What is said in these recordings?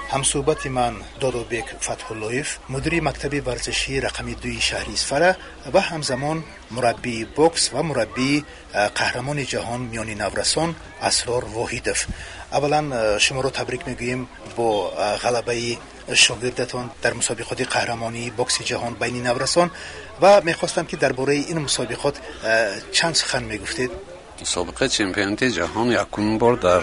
همصحبت من دادابک فتح‌اللهیف، مدیر مکتب ورزشی رقم 2 شهر اصفهان و همزمان مربی بوکس و مربی قهرمان جهان میانی نورسان اسرار واحدов. اولا شما رو تبریک میگوییم با غلبه شاگردتان در مسابقات قهرمانی بوکس جهان بین نورسان و میخواستم که درباره این مسابقات چند سخن میگفتید. مسابقه چمپیونات جهان یکمین بار در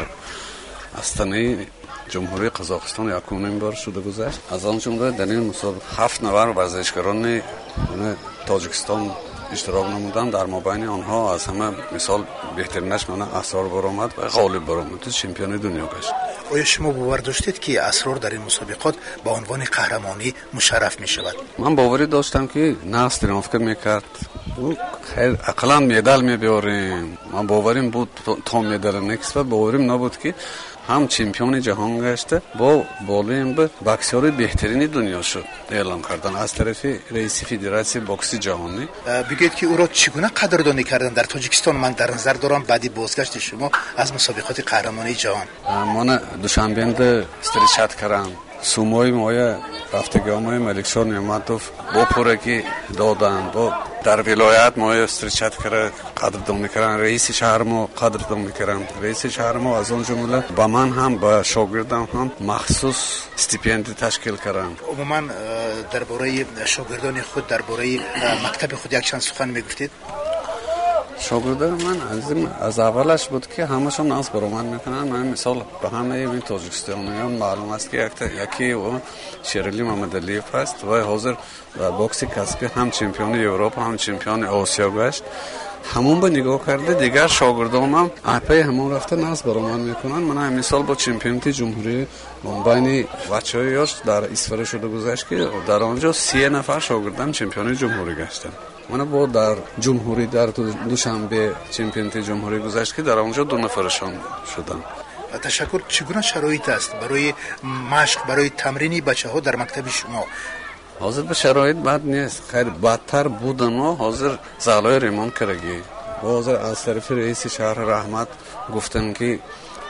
استانه جمهوری قزاقستان یکمین بار شده گذشت. از آن جمله در این مسابقه 7 نفر ورزشکاران تاجیکستان اشتراک نمودند. در مابین آنها از همه مثال بهترینش من اسرار برآمد و غالب برآمد، چمپیون دنیا گشت. آیا شما باور داشتید که اسرار در این مسابقات با عنوان قهرمانی مشرف می شود؟ من باوری داشتم که نقص ترافیک میکرد، خیر اقلا مدال میبریم. من باوریم بود تا مدال نکس و باوریم نبود که هم چمپیون جهان گشته با بالیم به بکسور بهترین دنیا شد اعلام کردن از طرف رئیس فدراسیون بوکس جهانی. بگید که او را چگونه قدردانی کردن در تاجیکستان؟ من در نظر دارم بعدی بازگشت شما از مسابقات قهرمانی جهان من دوشنبه استریچات کردم سوموی موی رفتگامای ملکشاه نعمتوف با پورکی دادن با در ولایت موی استریچات کرد قدردانی میکردن. رئیس شهر ما قدردانی میکردن. رئیس شهر ما از اون جمله با من هم با شاگردم هم مخصوص استیپندی تشکیل کردن. عموما درباره شاگردان خود درباره مکتب خود یک چند سخن میگفتید؟ شاگردان من از اولش بود که همشون ناز برآمد میکنن. من مثال به همه این تاجیکستانیان معلوم است که یکی و شیرعلی محمدعلیف است و حاضر در بوکس کسبی هم چمپیون اروپا هم چمپیون آسیا گشت. همون به نگاه کرده دیگر شاگردام هم اپی همون رفته ناز برآمد میکنن. من مثال با چمپیونات جمهوری بین بچه‌های یاش در اصفهان شده گذشت که در آنجا 30 نفر شاگردان چمپیون جمهوری گشتن. من با در جمهوری در دوشنبه چمپیونات جمهوری گذشت که در آنجا 2 نفرشان شدن. تشکر. چگونه شرایط است برای مشق برای تمرینی بچه‌ها در مکتب شما؟ حاضر به شرایط بد نیست، خیر بدتر بودن و حاضر زالای ریمان کرگی حاضر از طرف رئیس شهر رحمت گفتن که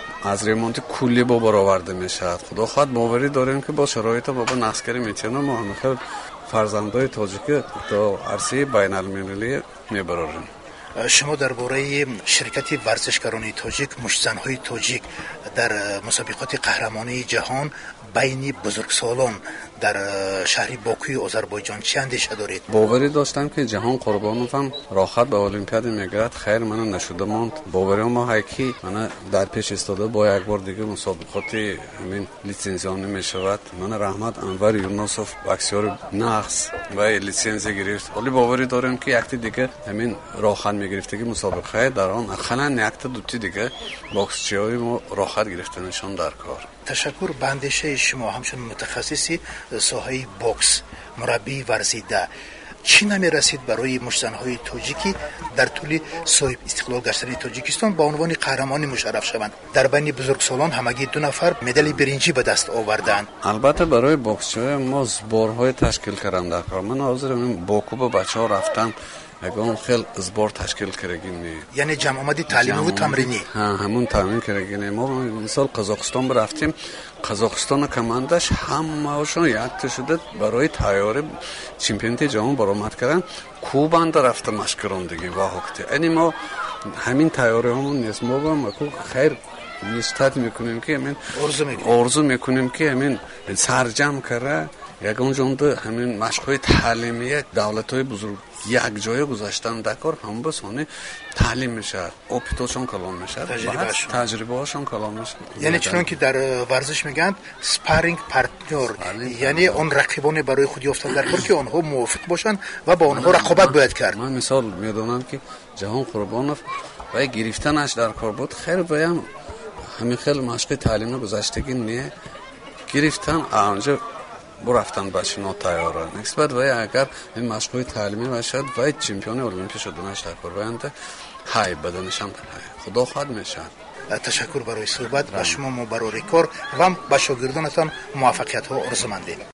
از ریمونت کلی با برآورده میشد. خدا خواهد باوری داریم که با شرایط بابا نسکری میتونم ما همه خیلی فرزندای تاجیکی تا عرصه بین المللی میبراریم. شما درباره شرکت ورزشکاران تاجیک مشتزن‌های تاجیک در مسابقات قهرمانی جهان بین بزرگسالان در شهر باکوی آذربایجان چه اندیشه دارید؟ باوری داشتم که جهان قربانم راحت به المپیاد میگرد. خیر من نشده ماند. باوری ما هیکی من در پیش استاده با یک بار دیگه مسابقات همین لیسانسیانی میشود. من رحمت انور یونسوف بکسور نقص و لیسانس گرفت. ولی باوری دارم که یک دیگه همین راحت میگرفته که مسابقه در آن اقلا یک تا 2 دیگه باکسچیای ما راحت گرفتنشان در کار. تشکر. به اندیشه شما همچون متخصصی ساحه بوکس مربی ورزیده چی نمیرسید برای مشتزن‌های تاجیکی در طول صاحب استقلال گشتن تاجیکستان با عنوان قهرمانی مشرف شوند؟ در بین بزرگسالان همگی 2 نفر مدال برنجی به دست آوردند. البته برای بوکس‌های ما زبارهای تشکیل کردن در کار. من حاضرم باکو با بچه‌ها رفتم اگه خیلی زبار تشکیل کردیم. یعنی جمع آمدی تعلیمی و تمرینی؟ همون تمرین کردیم. ما مثال قزاقستان برفتیم. قزاقستان کمانداش همه‌شون یک شده برای تیاری چمپیونات جهان برآمد کردن. کوباند رفته مشکراندگی و وقتی یعنی ما همین تیاری همون نیست. ما هم خیر نیستات میکنیم که همین آرزو میکنیم که همین سرجم کرده یک اونجا همین مشق‌های تعلیمی دولت‌های بزرگ یک جای گذاشتن در کار هم بسونه تعلیم میشه، اپیتاشون کلام میشه، تجربه هاشون کلام میشه. یعنی چون که در ورزش میگن سپارینگ پارتنر، یعنی اون رقیبان برای خود یافتن در کار که آنها موافق باشن و با آنها رقابت باید کرد. من مثال میدونم که جهان قربانوف و گرفتنش در کار بود. خیر بیان همین خیلی مشق تعلیمی گذشتگی نه گرفتن آنجا برفتن بچه‌ها تیاره نسبت و اگر این مشق‌های تعلیمی باشد و چمپیون المپیک شدنش در کار باید های بدنش هم خدا خواهد میشه. تشکر برای صحبت و شما برای کار و با شاگردانتان موفقیت ها آرزو مندیم.